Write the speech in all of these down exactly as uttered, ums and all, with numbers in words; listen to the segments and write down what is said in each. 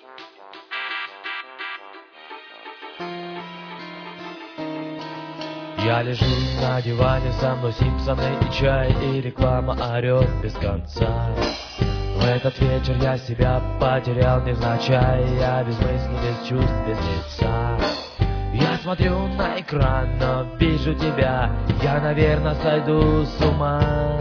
Я лежу на диване, со мной Симпсоны и чай, и реклама орет без конца. В этот вечер я себя потерял невзначай, я без мысли, без чувств, без лица. Я смотрю на экран, но вижу тебя, я, наверное, сойду с ума.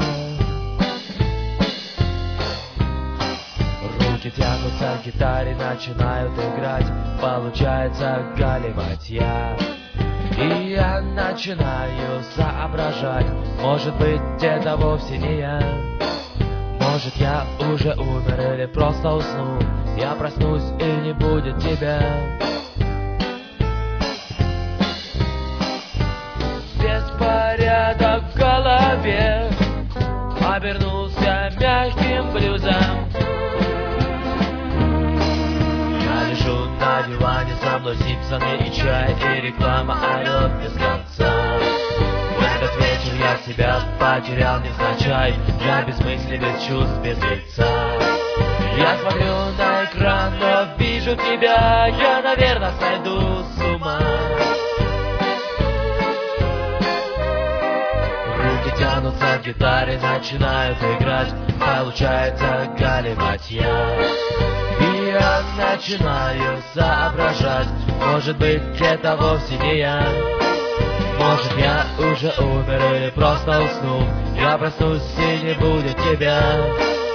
Руки тянутся к гитаре, начинают играть, получается галиматья. И я начинаю соображать, может быть, это вовсе не я. Может, я уже умер или просто усну, я проснусь и не будет тебя. Беспорядок в голове обернулся мягким блюзом. Я лежу на диване, со мной Симпсоны и чай, и реклама орет без конца. В этот вечер я себя потерял невзначай, я без мысли, без чувств, без лица. Я смотрю на экран, но вижу тебя, я, наверное, сойду с ума. Руки тянутся к гитаре, начинают играть, получается галиматья. И я начинаю соображать, может быть, это вовсе не я. Может, я уже умер или просто уснул, я проснусь и не будет тебя.